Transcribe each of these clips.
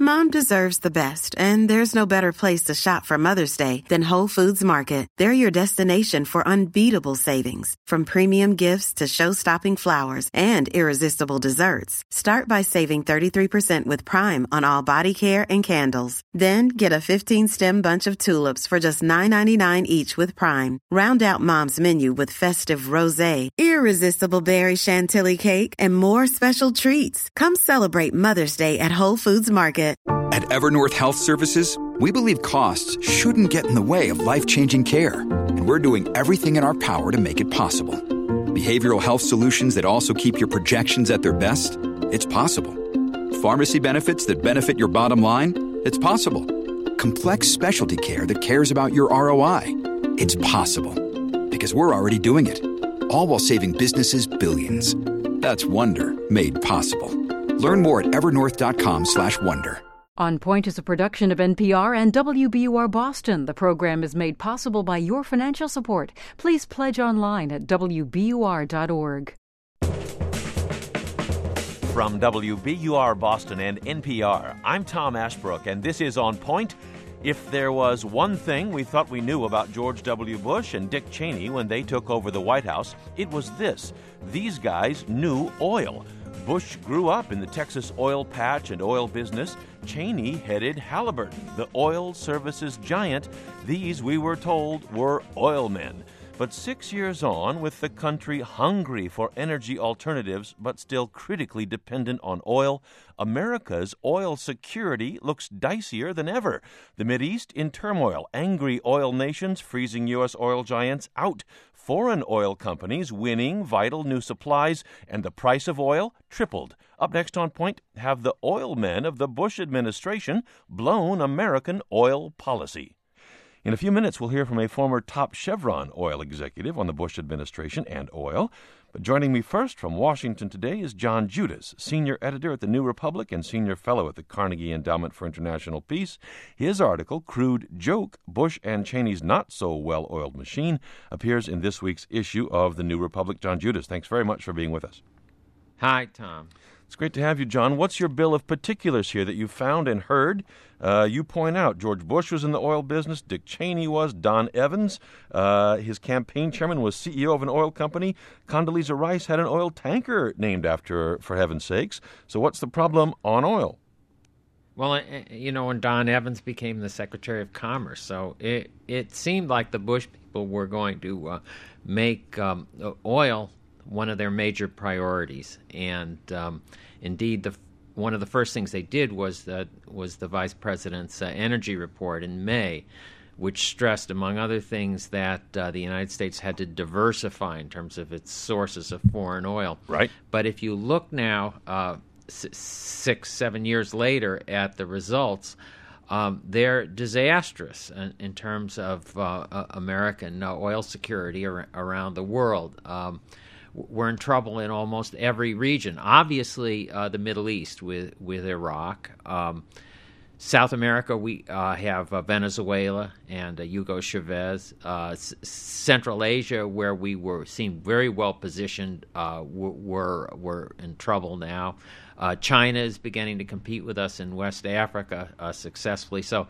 Mom deserves the best, and there's no better place to shop for Mother's Day than Whole Foods Market. They're your destination for unbeatable savings, from premium gifts to show-stopping flowers and irresistible desserts. Start by saving 33% with Prime on all body care and candles. Then get a 15-stem bunch of tulips for just $9.99 each with Prime. Round out Mom's menu with festive rosé, irresistible berry chantilly cake, and more special treats. Come celebrate Mother's Day at Whole Foods Market. At Evernorth Health Services, we believe costs shouldn't get in the way of life-changing care, and we're doing everything in our power to make it possible. Behavioral health solutions that also keep your projections at their best? It's possible. Pharmacy benefits that benefit your bottom line? It's possible. Complex specialty care that cares about your ROI? It's possible. Because we're already doing it. All while saving businesses billions. That's Wonder made possible. Learn more at evernorth.com/wonder. On Point is a production of NPR and WBUR Boston. The program is made possible by your financial support. Please pledge online at WBUR.org. From WBUR Boston and NPR, I'm Tom Ashbrook, and this is On Point. If there was one thing we thought we knew about George W. Bush and Dick Cheney when they took over the White House, it was this. These guys knew oil. Bush grew up in the Texas oil patch and oil business. Cheney headed Halliburton, the oil services giant. These, we were told, were oil men. But 6 years on, with the country hungry for energy alternatives but still critically dependent on oil, America's oil security looks dicier than ever. The Mideast in turmoil, angry oil nations freezing U.S. oil giants out, foreign oil companies winning vital new supplies, and the price of oil tripled. Up next on Point, have the oil men of the Bush administration blown American oil policy? In a few minutes, we'll hear from a former top Chevron oil executive on the Bush administration and oil. But joining me first from Washington today is John Judis, senior editor at The New Republic and senior fellow at the Carnegie Endowment for International Peace. His article, Crude Joke, Bush and Cheney's Not-So-Well-Oiled Machine, appears in this week's issue of The New Republic. John Judis, thanks very much for being with us. Hi, Tom. It's great to have you, John. What's your bill of particulars here that you found and heard? You point out George Bush was in the oil business, Dick Cheney was, Don Evans, his campaign chairman, was CEO of an oil company. Condoleezza Rice had an oil tanker named after her, for heaven's sakes. So what's the problem on oil? Well, when Don Evans became the Secretary of Commerce, so it seemed like the Bush people were going to make oil one of their major priorities, and indeed, one of the first things they did was the Vice President's energy report in May, which stressed, among other things, that the United States had to diversify in terms of its sources of foreign oil. Right. But if you look now, 6-7 years later, at the results, they're disastrous in terms of American oil security around the world. We're in trouble in almost every region. Obviously, the Middle East with Iraq. South America, we have Venezuela and Hugo Chavez. Central Asia, where we seemed very well positioned, we're in trouble now. China is beginning to compete with us in West Africa successfully. So,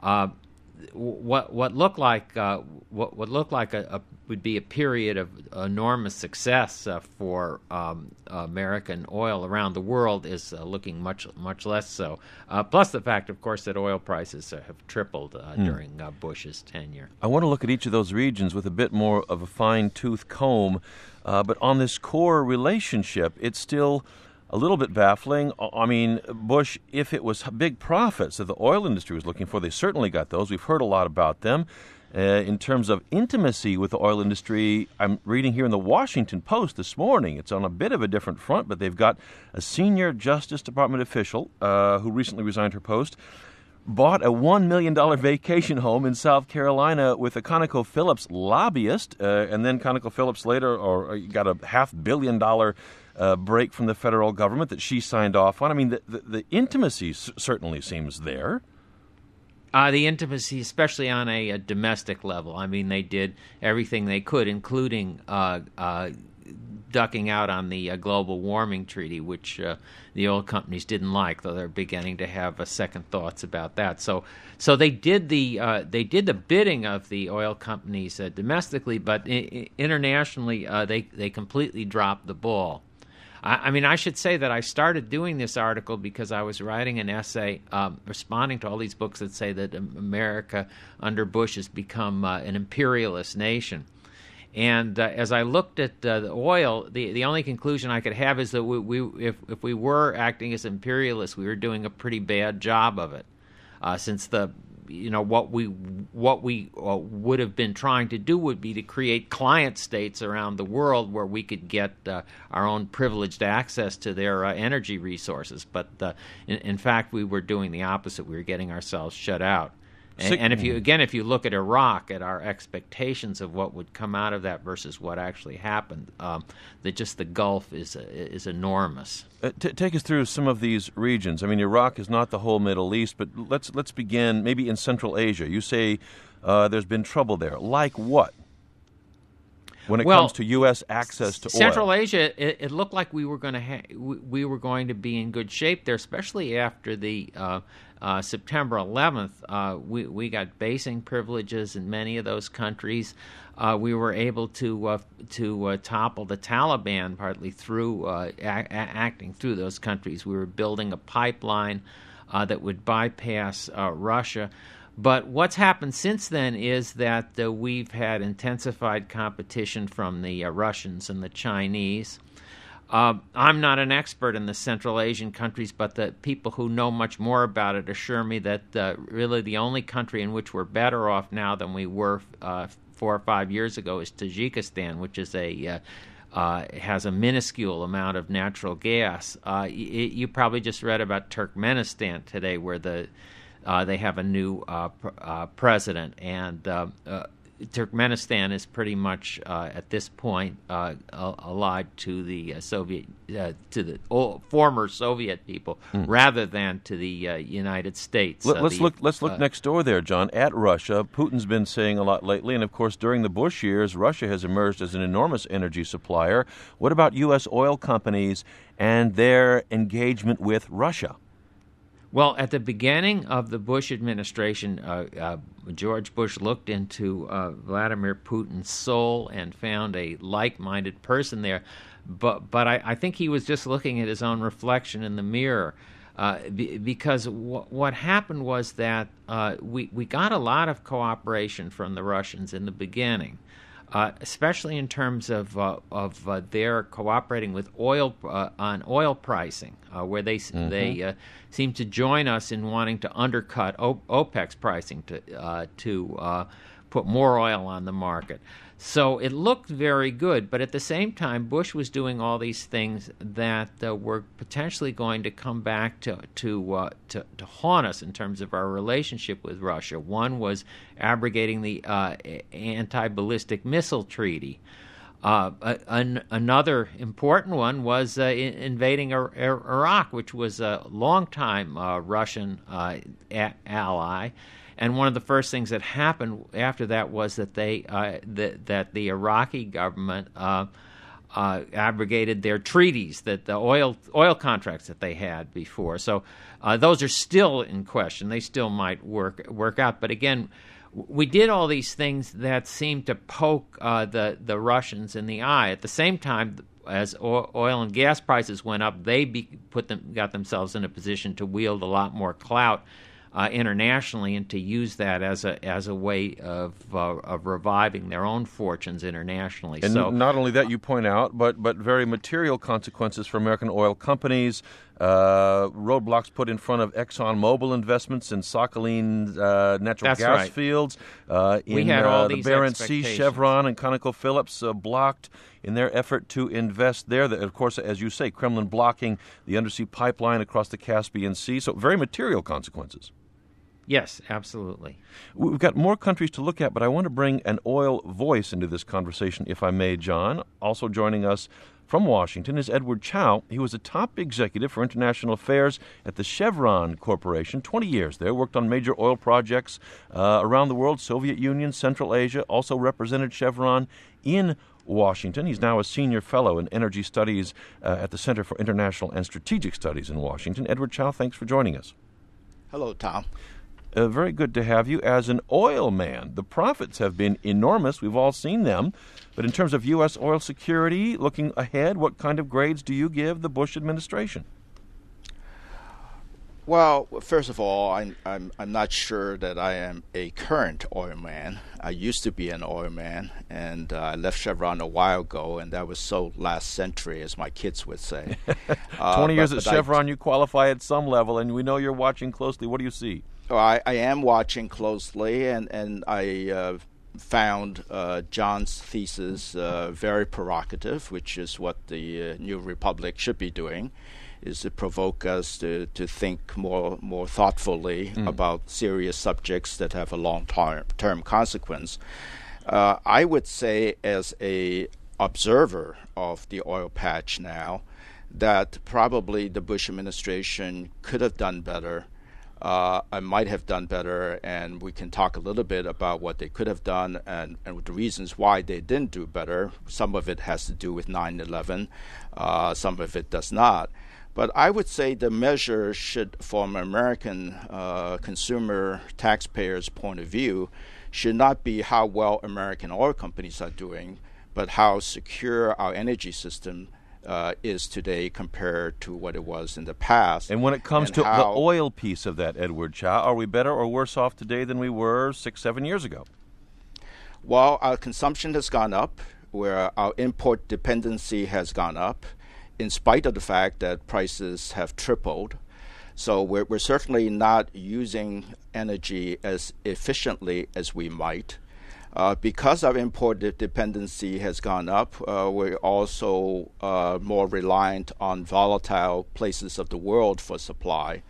what looked like would be a period of enormous success for American oil around the world is looking much less so. Plus the fact, of course, that oil prices have tripled during Bush's tenure. I want to look at each of those regions with a bit more of a fine-tooth comb, but on this core relationship, it's still a little bit baffling. I mean, Bush, if it was big profits that the oil industry was looking for, they certainly got those. We've heard a lot about them. In terms of intimacy with the oil industry, I'm reading here in the Washington Post this morning. It's on a bit of a different front, but they've got a senior Justice Department official who recently resigned her post, bought a $1 million vacation home in South Carolina with a ConocoPhillips lobbyist, and then ConocoPhillips later got a $500 million break from the federal government that she signed off on. I mean, the intimacy certainly seems there. The intimacy, especially on a domestic level. I mean, they did everything they could, including ducking out on the global warming treaty, which the oil companies didn't like, though they're beginning to have second thoughts about that. So they did the bidding of the oil companies domestically, but internationally they completely dropped the ball. I mean, I should say that I started doing this article because I was writing an essay responding to all these books that say that America under Bush has become an imperialist nation. And as I looked at the oil, the only conclusion I could have is that if we were acting as imperialists, we were doing a pretty bad job of it, since what we would have been trying to do would be to create client states around the world where we could get our own privileged access to their energy resources. But in fact, we were doing the opposite. We were getting ourselves shut out. And if you look at Iraq, at our expectations of what would come out of that versus what actually happened, the gulf is enormous. Take us through some of these regions. I mean, Iraq is not the whole Middle East, but let's begin maybe in Central Asia. You say there's been trouble there. Like what? When it comes to U.S. access to oil, Central Asia, it looked like we were going to be in good shape there, especially after the September 11th. We got basing privileges in many of those countries. We were able to topple the Taliban partly through acting through those countries. We were building a pipeline that would bypass Russia. But what's happened since then is that we've had intensified competition from the Russians and the Chinese. I'm not an expert in the Central Asian countries, but the people who know much more about it assure me that really the only country in which we're better off now than we were 4 or 5 years ago is Tajikistan, which is has a minuscule amount of natural gas. You probably just read about Turkmenistan today, where they have a new president, and Turkmenistan is pretty much at this point allied to the former Soviet people rather than to the United States. Let's look next door there, John, at Russia. Putin's been saying a lot lately, and of course during the Bush years, Russia has emerged as an enormous energy supplier. What about U.S. oil companies and their engagement with Russia? Well, at the beginning of the Bush administration, George Bush looked into Vladimir Putin's soul and found a like-minded person there. But I think he was just looking at his own reflection in the mirror, because what happened was that we got a lot of cooperation from the Russians in the beginning. Especially in terms of their cooperating with oil on oil pricing, where they seem to join us in wanting to undercut OPEC's pricing to put more oil on the market. So it looked very good, but at the same time, Bush was doing all these things that were potentially going to come back to haunt us in terms of our relationship with Russia. One was abrogating the anti-ballistic missile treaty. Another important one was invading Iraq, which was a longtime Russian ally. And one of the first things that happened after that was that that the Iraqi government abrogated their treaties, that the oil contracts that they had before. So those are still in question. They still might work out. But again, we did all these things that seemed to poke the Russians in the eye. At the same time, as oil and gas prices went up, they got themselves in a position to wield a lot more clout internationally, and to use that as a way of reviving their own fortunes internationally. And so, not only that, you point out, but very material consequences for American oil companies. Roadblocks put in front of ExxonMobil investments in Sakhalin natural gas fields. We had all the these Barents Sea, Chevron and ConocoPhillips blocked in their effort to invest there. Of course, as you say, Kremlin blocking the undersea pipeline across the Caspian Sea. So very material consequences. Yes, absolutely. We've got more countries to look at, but I want to bring an oil voice into this conversation, if I may, John. Also joining us from Washington is Edward Chow. He was a top executive for international affairs at the Chevron Corporation, 20 years there, worked on major oil projects around the world, Soviet Union, Central Asia, also represented Chevron in Washington. He's now a senior fellow in energy studies at the Center for International and Strategic Studies in Washington. Edward Chow, thanks for joining us. Hello, Tom. Very good to have you. As an oil man, the profits have been enormous. We've all seen them. But in terms of U.S. oil security, looking ahead, what kind of grades do you give the Bush administration? Well, first of all, I'm not sure that I am a current oil man. I used to be an oil man, and I left Chevron a while ago, and that was so last century, as my kids would say. 20 years at Chevron, you qualify at some level, and we know you're watching closely. What do you see? I am watching closely, and I found John's thesis very provocative, which is what the New Republic should be doing, is to provoke us to think more thoughtfully about serious subjects that have a long-term consequence. I would say, as a observer of the oil patch now, that probably the Bush administration could have done better. I might have done better, and we can talk a little bit about what they could have done and the reasons why they didn't do better. Some of it has to do with 9/11. Some of it does not. But I would say the measure should, from an American consumer taxpayer's point of view, should not be how well American oil companies are doing, but how secure our energy system is today compared to what it was in the past. And when it comes to the oil piece of that, Edward Chow, are we better or worse off today than we were 6-7 years ago? Well, our consumption has gone up, where our import dependency has gone up, in spite of the fact that prices have tripled. So we're certainly not using energy as efficiently as we might. Because our import dependency has gone up, we're also more reliant on volatile places of the world for supply.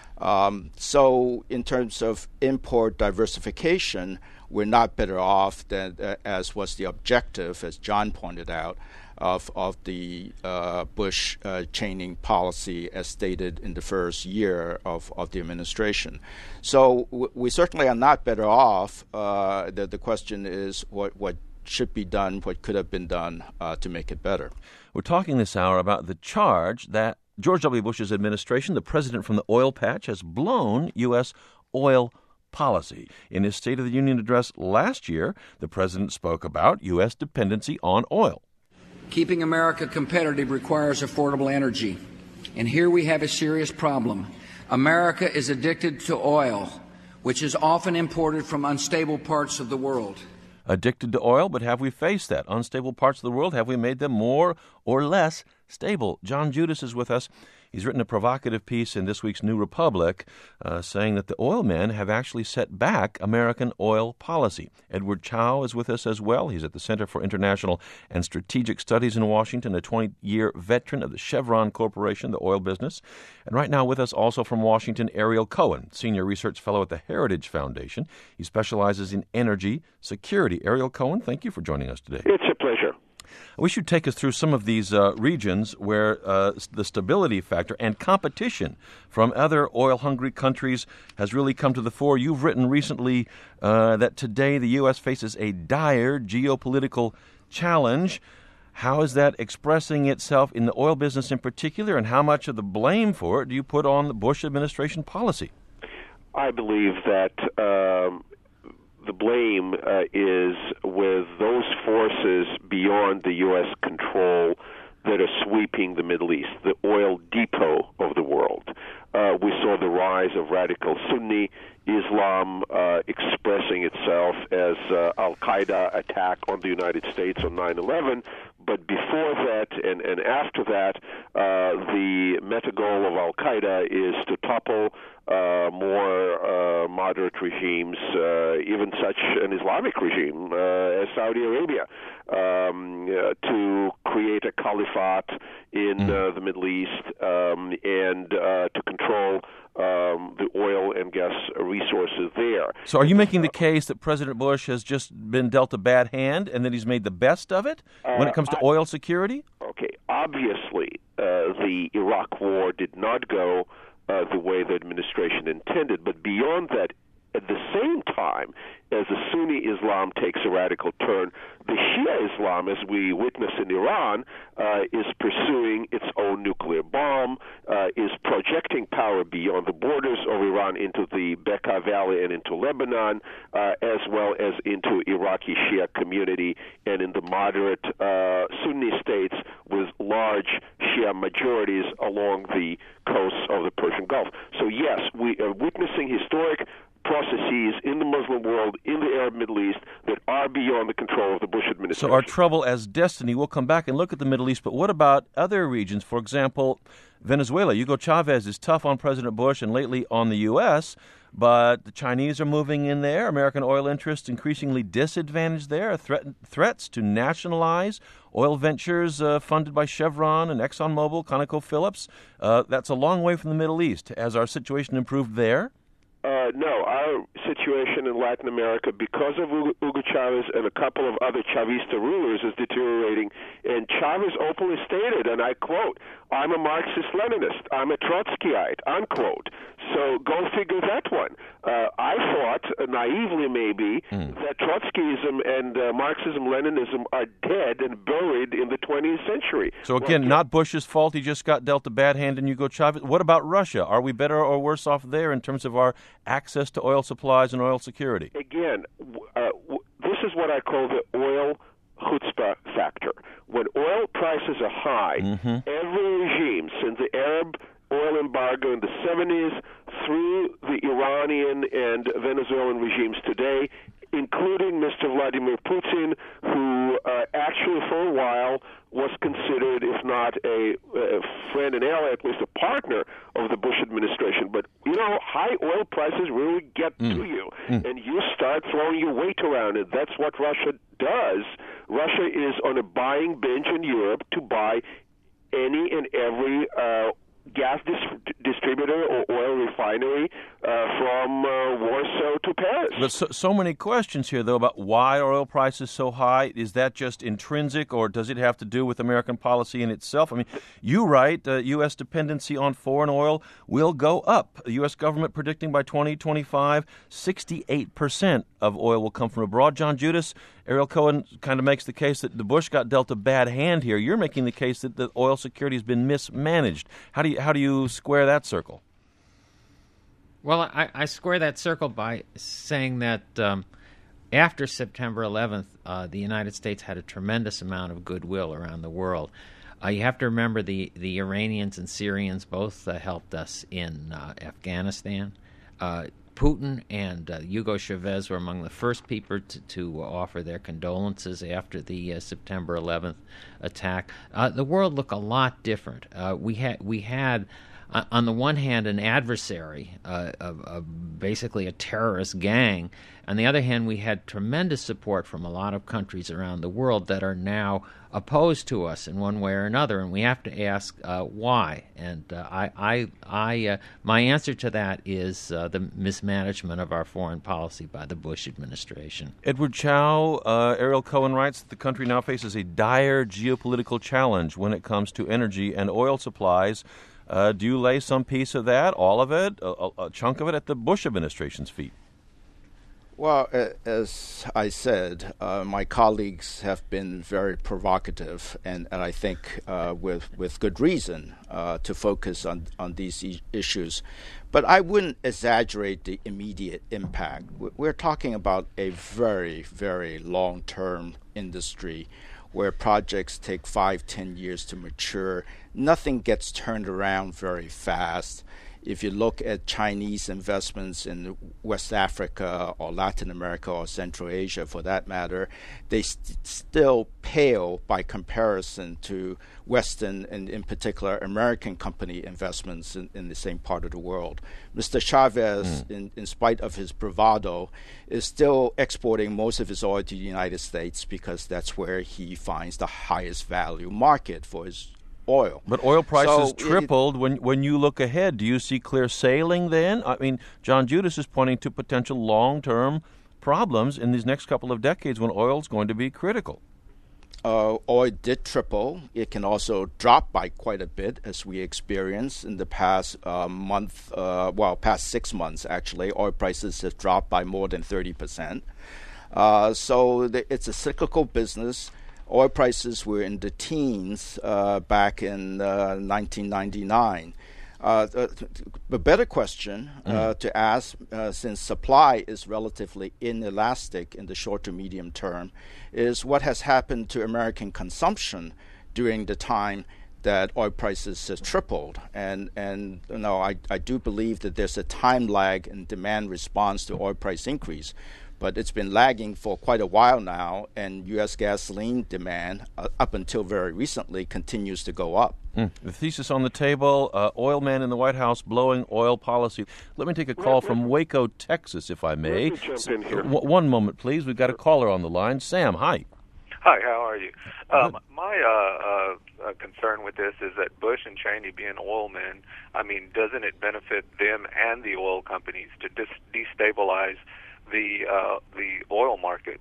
So in terms of import diversification, we're not better off than as was the objective, as John pointed out, of the Bush-Cheney policy as stated in the first year of the administration. So we certainly are not better off. The question is what should be done, what could have been done to make it better. We're talking this hour about the charge that George W. Bush's administration, the president from the oil patch, has blown U.S. oil policy. In his State of the Union address last year, the president spoke about U.S. dependency on oil. Keeping America competitive requires affordable energy. And here we have a serious problem. America is addicted to oil, which is often imported from unstable parts of the world. Addicted to oil, but have we faced that? Unstable parts of the world, have we made them more or less stable? John Judis is with us. He's written a provocative piece in this week's New Republic saying that the oil men have actually set back American oil policy. Edward Chow is with us as well. He's at the Center for International and Strategic Studies in Washington, a 20-year veteran of the Chevron Corporation, the oil business. And right now with us also from Washington, Ariel Cohen, Senior Research Fellow at the Heritage Foundation. He specializes in energy security. Ariel Cohen, thank you for joining us today. It's a pleasure. I wish you'd take us through some of these regions where the stability factor and competition from other oil-hungry countries has really come to the fore. You've written recently that today the U.S. faces a dire geopolitical challenge. How is that expressing itself in the oil business in particular, and how much of the blame for it do you put on the Bush administration policy? I believe that the blame is with those forces beyond the U.S. control that are sweeping the Middle East, the oil depot of the world. We saw the rise of radical Sunni Islam expressing itself as al-Qaeda attack on the United States on 9/11. But before that and after that, the meta goal of al-Qaeda is to topple more moderate regimes, even such an Islamic regime as Saudi Arabia, to create a caliphate in the Middle East and to control the oil and gas resources there. So are you making the case that President Bush has just been dealt a bad hand and that he's made the best of it when it comes to oil security? Okay, obviously the Iraq war did not go the way the administration intended, but beyond that At the same time, as the Sunni Islam takes a radical turn, the Shia Islam, as we witness in Iran, is pursuing its own nuclear bomb, is projecting power beyond the borders of Iran into the Bekaa Valley and into Lebanon, as well as into Iraqi Shia community and in the moderate Sunni states with large Shia majorities along the coasts of the Persian Gulf. So yes, we are witnessing historic processes in the Muslim world, in the Arab Middle East, that are beyond the control of the Bush administration. So our trouble as destiny, we'll come back and look at the Middle East, but what about other regions? For example, Venezuela. Hugo Chavez is tough on President Bush and lately on the U.S., but the Chinese are moving in there. American oil interests increasingly disadvantaged there. Threats to nationalize oil ventures funded by Chevron and ExxonMobil, ConocoPhillips. That's a long way from the Middle East. Has our situation improved there? No, our situation in Latin America, because of Hugo Chavez and a couple of other Chavista rulers, is deteriorating. And Chavez openly stated, and I quote, "I'm a Marxist-Leninist. I'm a Trotskyite," unquote. So go figure that one. I thought, naively maybe, that Trotskyism and Marxism-Leninism are dead and buried in the 20th century. So again, not Bush's fault. He just got dealt a bad hand in Hugo Chavez. What about Russia? Are we better or worse off there in terms of our access to oil supplies and oil security? Again, this is what I call the oil chutzpah factor. When oil prices are high, every regime, since the Arab oil embargo in the 70s through the Iranian and Venezuelan regimes today, including Mr. Vladimir Putin, who actually for a while was considered, if not a friend and ally, at least a partner of the Bush administration. But, you know, high oil prices really get to you, and you start throwing your weight around it. That's what Russia does. Russia is on a buying binge in Europe to buy any and every gas distributor or oil refinery from Warsaw to Paris. But so many questions here, though, about why are oil prices so high? Is that just intrinsic, or does it have to do with American policy in itself? I mean, you write U.S. dependency on foreign oil will go up. The U.S. government predicting by 2025, 68% of oil will come from abroad. John Judis, Ariel Cohen kind of makes the case that the Bush got dealt a bad hand here. You're making the case that the oil security has been mismanaged. How do you square that circle? Well, I square that circle by saying that after September 11th, the United States had a tremendous amount of goodwill around the world. You have to remember the Iranians and Syrians both helped us in Afghanistan. Putin and Hugo Chavez were among the first people to offer their condolences after the September 11th attack. The world looked a lot different. We had on the one hand, an adversary, basically a terrorist gang. On the other hand, we had tremendous support from a lot of countries around the world that are now opposed to us in one way or another, and we have to ask why. And my answer to that is the mismanagement of our foreign policy by the Bush administration. Edward Chow, Ariel Cohen writes that the country now faces a dire geopolitical challenge when it comes to energy and oil supplies. Do you lay some piece of that, all of it, a chunk of it, at the Bush administration's feet? Well, as I said, my colleagues have been very provocative, and I think with good reason to focus on these issues. But I wouldn't exaggerate the immediate impact. We're talking about a very, very long-term industry where projects take 5-10 years to mature. Nothing gets turned around very fast. If you look at Chinese investments in West Africa or Latin America or Central Asia, for that matter, they still pale by comparison to Western and, in particular, American company investments in the same part of the world. Mr. Chavez, in spite of his bravado, is still exporting most of his oil to the United States because that's where he finds the highest value market for his oil. But oil prices tripled. When you look ahead, do you see clear sailing then? I mean, John Judis is pointing to potential long-term problems in these next couple of decades when oil is going to be critical. oil did triple. It can also drop by quite a bit, as we experienced in the past past 6 months, actually. Oil prices have dropped by more than 30%. It's a cyclical business. Oil prices were in the teens back in 1999. The better question to ask, since supply is relatively inelastic in the short to medium term, is what has happened to American consumption during the time that oil prices have tripled. And I do believe that there's a time lag in demand response to oil price increase. But it's been lagging for quite a while now, and U.S. gasoline demand, up until very recently, continues to go up. The thesis on the table, oil man in the White House blowing oil policy. Let me take a call from Waco, Texas, if I may. Let me jump in here. One moment, please. We've got a caller on the line. Sam, hi. Hi, how are you? My concern with this is that Bush and Cheney being oil men, doesn't it benefit them and the oil companies to destabilize the oil market,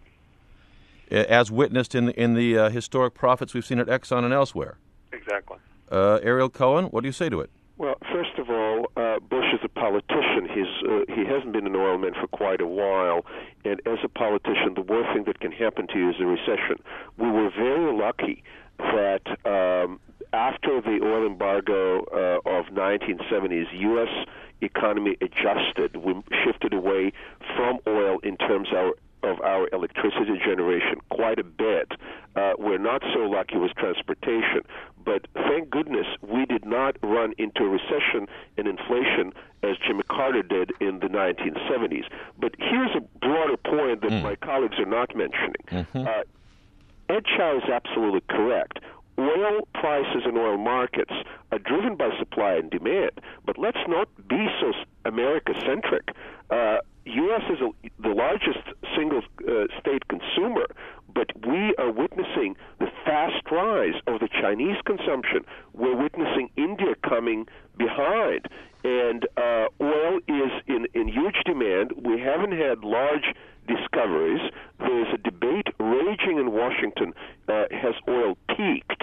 as witnessed in the historic profits we've seen at Exxon and elsewhere? Exactly. Ariel Cohen, what do you say to it? Well, first of all, Bush is a politician. He hasn't been an oil man for quite a while, and as a politician, the worst thing that can happen to you is a recession. We were very lucky that after the oil embargo of 1970s, U.S. economy adjusted. We shifted away from oil in terms of our electricity generation quite a bit. We're not so lucky with transportation, but thank goodness we did not run into a recession and inflation as Jimmy Carter did in the 1970s. But here's a broader point that my colleagues are not mentioning. Ed Chow is absolutely correct. Oil prices and oil markets are driven by supply and demand, but let's not be so America-centric. U.S. is the largest single state consumer, but we are witnessing the fast rise of the Chinese consumption. We're witnessing India coming behind, and oil is in huge demand. We haven't had large discoveries. There's a debate raging in Washington. Has oil peaked?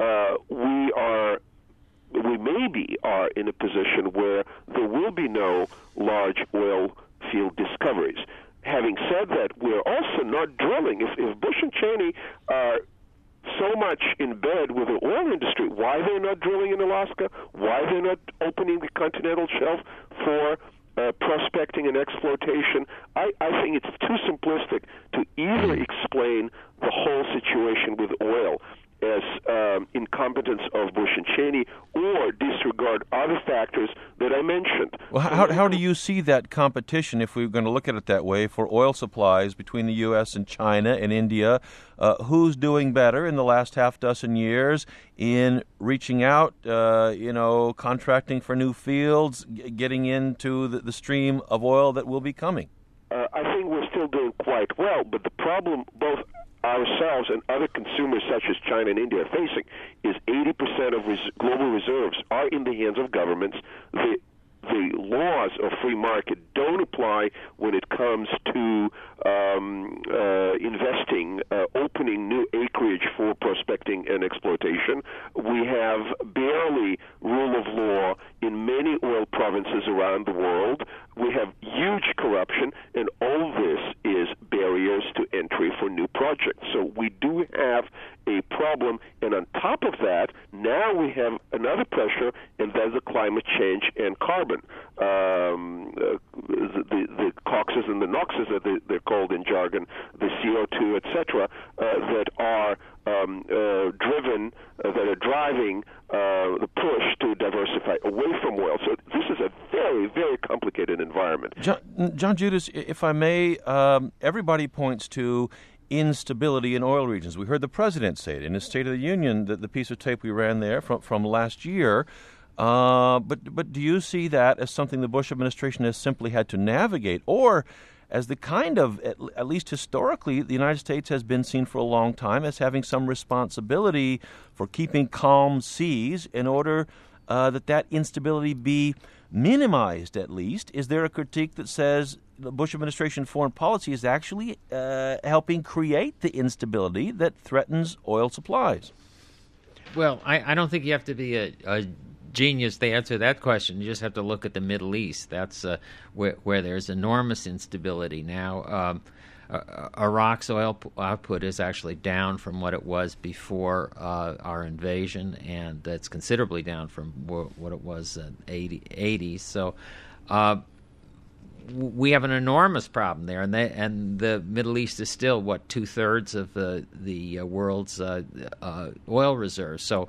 We maybe are in a position where there will be no large oil field discoveries. Having said that, we're also not drilling. If Bush and Cheney are so much in bed with the oil industry, why they're not drilling in Alaska, why they're not opening the continental shelf for prospecting and exploitation, I think it's too simplistic to either explain the whole situation with oil as incompetence of Bush and Cheney or disregard other factors that I mentioned. Well, how do you see that competition, if we're going to look at it that way, for oil supplies between the U.S. and China and India? Who's doing better in the last half dozen years in reaching out, contracting for new fields, getting into the stream of oil that will be coming? I think we're still doing quite well, but the problem both ourselves and other consumers such as China and India are facing is 80% of global reserves are in the hands of governments. The laws of free market don't apply when it comes to investing, opening new acreage for prospecting and exploitation. We have barely rule of law in many oil provinces around the world. We have huge corruption, and all this is barriers to entry for new projects. So we do have a problem, and on top of that, now we have another pressure, and that's the climate change and carbon. The COXes and the NOXes, that they're called in jargon, the CO2, etc., that are driving the push to diversify away from oil. So this is a very, very complicated environment. John Judis, if I may, everybody points to instability in oil regions. We heard the president say it in his State of the Union, the piece of tape we ran there from last year. But do you see that as something the Bush administration has simply had to navigate, or as the kind of, at least historically, the United States has been seen for a long time as having some responsibility for keeping calm seas in order that instability be minimized, at least. Is there a critique that says the Bush administration foreign policy is actually helping create the instability that threatens oil supplies? Well, I don't think you have to be a genius to answer that question. You just have to look at the Middle East. That's where there's enormous instability now. Iraq's oil output is actually down from what it was before our invasion, and it's considerably down from what it was in the 80s. So we have an enormous problem there, and the Middle East is still, 2/3 of the world's oil reserves. So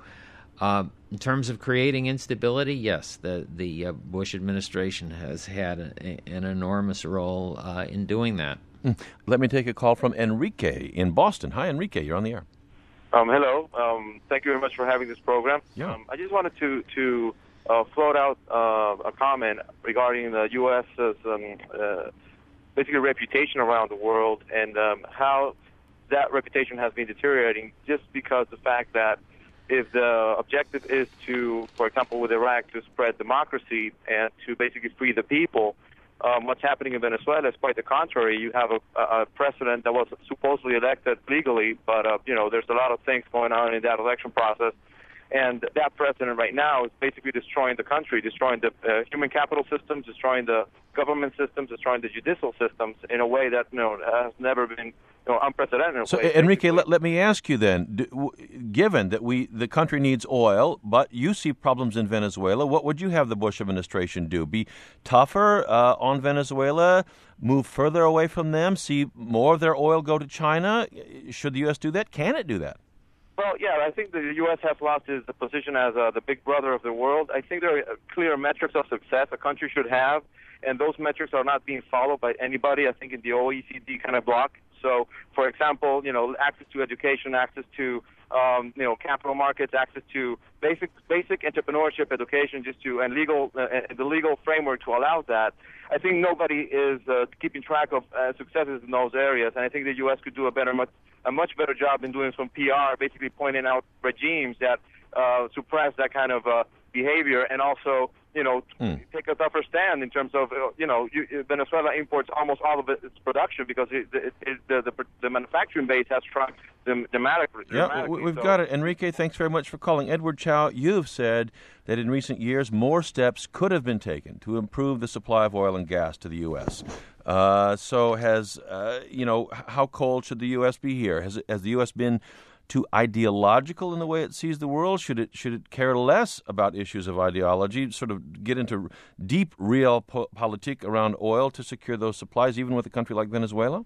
in terms of creating instability, yes, the Bush administration has had an enormous role in doing that. Let me take a call from Enrique in Boston. Hi, Enrique. You're on the air. Hello. Thank you very much for having this program. Yeah. I just wanted to float out a comment regarding the U.S.'s basically reputation around the world and how that reputation has been deteriorating just because the fact that if the objective is to, for example, with Iraq, to spread democracy and to basically free the people, what's happening in Venezuela is quite the contrary. You have a president that was supposedly elected legally, but there's a lot of things going on in that election process. And that president right now is basically destroying the country, destroying the human capital systems, destroying the government systems, destroying the judicial systems in a way that has never been unprecedented. So, Enrique, let me ask you then, given that the country needs oil, but you see problems in Venezuela, what would you have the Bush administration do? Be tougher on Venezuela, move further away from them, see more of their oil go to China? Should the U.S. do that? Can it do that? Well, yeah, I think the U.S. has lost its position as the big brother of the world. I think there are clear metrics of success a country should have, and those metrics are not being followed by anybody, I think, in the OECD kind of block. So, for example, access to education, access to capital markets, access to basic entrepreneurship education, and the legal framework to allow that. I think nobody is keeping track of successes in those areas, and I think the U.S. could do a much better job in doing some PR, basically pointing out regimes that suppress that kind of behavior, and also take a tougher stand in terms of Venezuela imports almost all of its production because the manufacturing base has shrunk dramatically. Yeah, we've got it. Enrique, thanks very much for calling. Edward Chow, you've said that in recent years more steps could have been taken to improve the supply of oil and gas to the U.S. So how cold should the U.S. be here? Has the U.S. been too ideological in the way it sees the world? Should it care less about issues of ideology, sort of get into deep realpolitik around oil to secure those supplies, even with a country like Venezuela?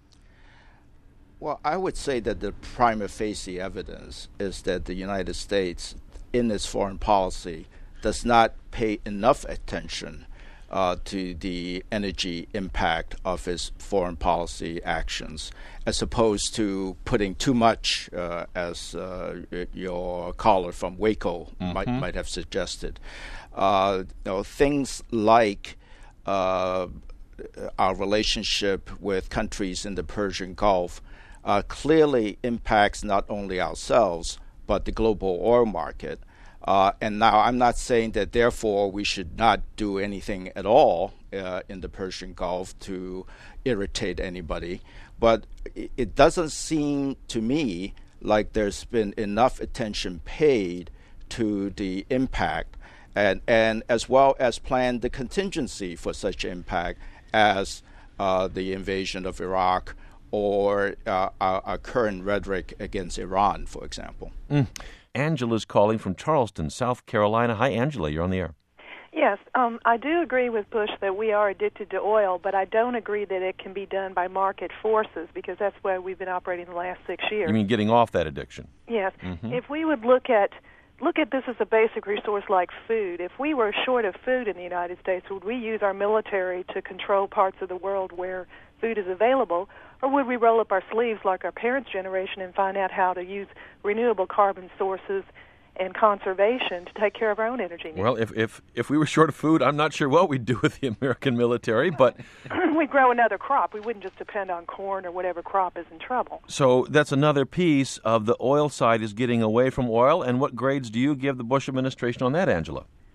Well, I would say that the prima facie evidence is that the United States, in its foreign policy, does not pay enough attention to the energy impact of its foreign policy actions, as opposed to putting too much, as your caller from Waco might have suggested. Things like our relationship with countries in the Persian Gulf clearly impacts not only ourselves, but the global oil market. And now I'm not saying that therefore we should not do anything at all in the Persian Gulf to irritate anybody, but it doesn't seem to me like there's been enough attention paid to the impact and as well as plan the contingency for such impact as the invasion of Iraq or our current rhetoric against Iran, for example. Angela's calling from Charleston, South Carolina. Hi, Angela. You're on the air. Yes, I do agree with Bush that we are addicted to oil, but I don't agree that it can be done by market forces because that's where we've been operating the last 6 years. You mean getting off that addiction? Yes. If we would look at this as a basic resource like food, if we were short of food in the United States, would we use our military to control parts of the world where food is available, or would we roll up our sleeves like our parents' generation and find out how to use renewable carbon sources and conservation to take care of our own energy needs? Well, if we were short of food, I'm not sure what we'd do with the American military, but we'd grow another crop. We wouldn't just depend on corn or whatever crop is in trouble. So that's another piece of the oil side is getting away from oil. And what grades do you give the Bush administration on that, Angela?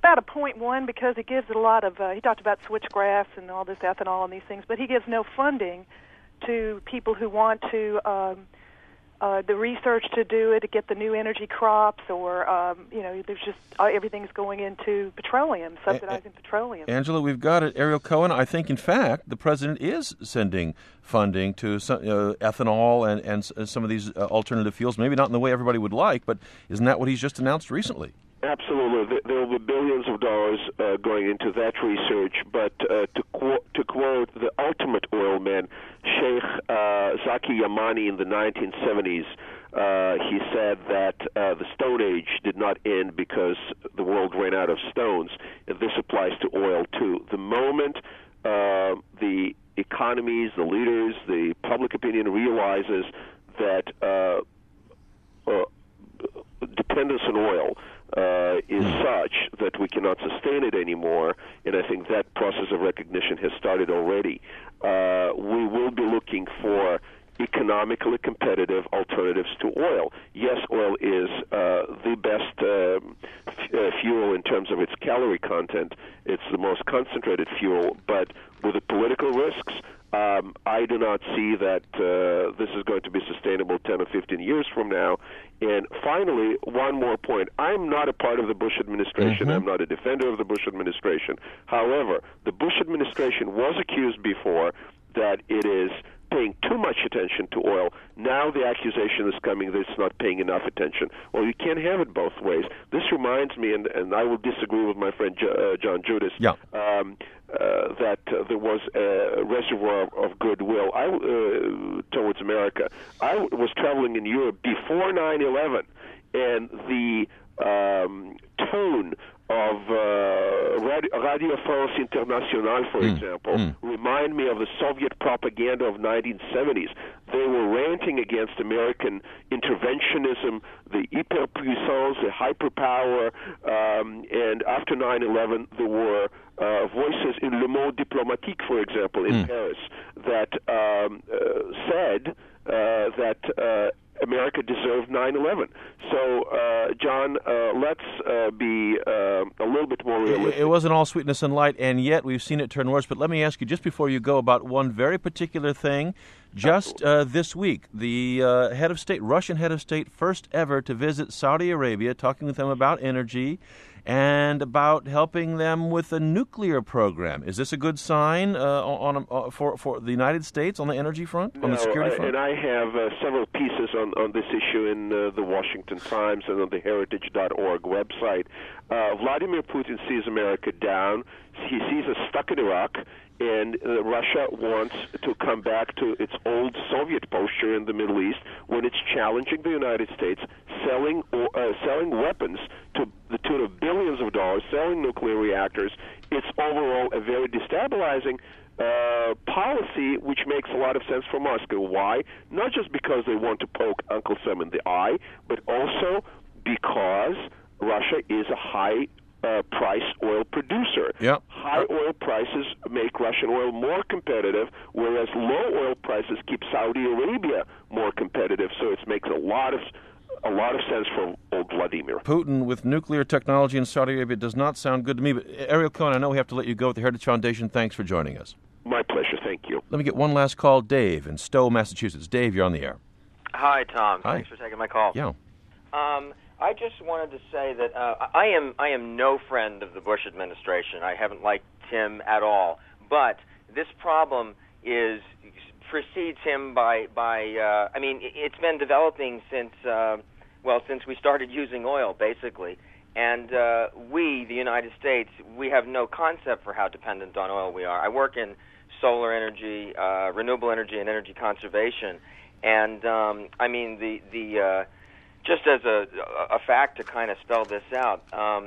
about a 0.1 because he gives it a lot of, he talked about switchgrass and all this ethanol and these things, but he gives no funding to people who want to, the research to do it, to get the new energy crops, or, there's just, everything's going into petroleum, subsidizing petroleum. Angela, we've got it. Ariel Cohen, I think, in fact, the president is sending funding to some, ethanol and some of these alternative fuels, maybe not in the way everybody would like, but isn't that what he's just announced recently? Absolutely. There will be billions of dollars going into that research, but to quote the ultimate oil man, Sheikh Zaki Yamani in the 1970s, he said that the Stone Age did not end because the world ran out of stones, and this applies to oil too. The moment the economies, the leaders, the public opinion realizes that dependence on oil is such that we cannot sustain it anymore, and I think that process of recognition has started already. We will be looking for economically competitive alternatives to oil. Yes, oil is the best fuel in terms of its calorie content. It's the most concentrated fuel, but with the political risks, I do not see that this is going to be sustainable 10 or 15 years from now. And finally, one more point. I'm not a part of the Bush administration. I'm not a defender of the Bush administration. However, the Bush administration was accused before that it is paying too much attention to oil. Now the accusation is coming that it's not paying enough attention. Well, you can't have it both ways. This reminds me, and I will disagree with my friend John Judas, that there was a reservoir of goodwill towards America. I was traveling in Europe before 9/11, and the tone of Radio France Internationale, for example, remind me of the Soviet propaganda of 1970s. They were ranting against American interventionism, the hyperpuissance, the hyperpower, and after 9/11 there were voices in Le Monde Diplomatique, for example, in Paris, that said that America deserved 9/11. So, John, let's be a little bit more realistic. It wasn't all sweetness and light, and yet we've seen it turn worse. But let me ask you, just before you go, about one very particular thing. Just this week, the head of state, Russian head of state, first ever to visit Saudi Arabia, talking with them about energy and about helping them with a nuclear program. Is this a good sign for the United States on the energy front, on the security front? And I have several pieces on this issue in the Washington Times and on the heritage.org website. Vladimir Putin sees America down. He sees us stuck in Iraq, and Russia wants to come back to its old Soviet posture in the Middle East when it's challenging the United States, selling weapons to the tune of billions of dollars, selling nuclear reactors. It's overall a very destabilizing policy, which makes a lot of sense for Moscow. Why? Not just because they want to poke Uncle Sam in the eye, but also because Russia is a high price oil producer. Yep. High oil prices make Russian oil more competitive, whereas low oil prices keep Saudi Arabia more competitive. So it makes a lot of sense for old Vladimir. Putin with nuclear technology in Saudi Arabia does not sound good to me. But Ariel Cohen, I know we have to let you go with the Heritage Foundation. Thanks for joining us. My pleasure. Thank you. Let me get one last call. Dave in Stowe, Massachusetts. Dave, you're on the air. Hi, Tom. Hi. Thanks for taking my call. Yeah. I just wanted to say that I am no friend of the Bush administration. I haven't liked him at all. But this problem precedes him by I mean, it's been developing since we started using oil, basically. And we, the United States, we have no concept for how dependent on oil we are. I work in solar energy, renewable energy, and energy conservation. And I mean, the just as a fact to kind of spell this out,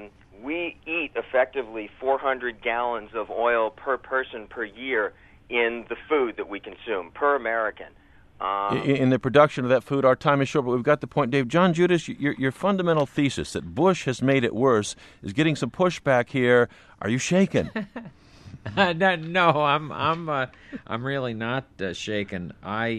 we eat effectively 400 gallons of oil per person per year in the food that we consume, per American. In the production of that food, our time is short, but we've got the point. Dave, John Judas, your fundamental thesis that Bush has made it worse is getting some pushback here. Are you shaken? No, I'm really not shaken.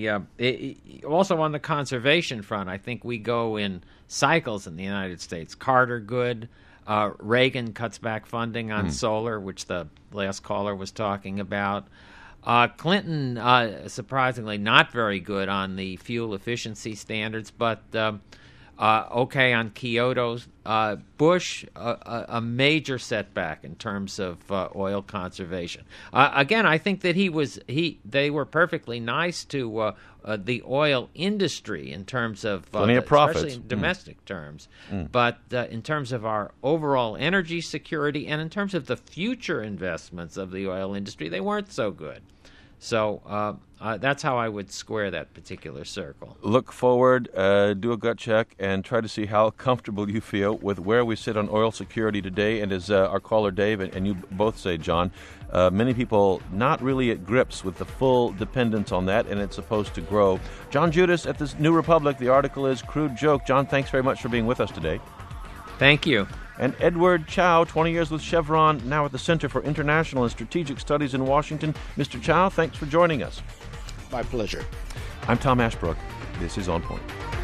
Also on the conservation front, I think we go in cycles in the United States. Carter good, Reagan cuts back funding on solar, which the last caller was talking about. Clinton, surprisingly, not very good on the fuel efficiency standards, but okay on Kyoto. Bush, a major setback in terms of oil conservation. Again, I think that they were perfectly nice to the oil industry in terms of plenty of profits, especially in domestic terms. But in terms of our overall energy security and in terms of the future investments of the oil industry, they weren't so good. So that's how I would square that particular circle. Look forward, do a gut check, and try to see how comfortable you feel with where we sit on oil security today. And as our caller Dave and you both say, John, many people not really at grips with the full dependence on that, and it's supposed to grow. John Judis at the New Republic. The article is Crude Joke. John, thanks very much for being with us today. Thank you. And Edward Chow, 20 years with Chevron, now at the Center for International and Strategic Studies in Washington. Mr. Chow, thanks for joining us. My pleasure. I'm Tom Ashbrook. This is On Point.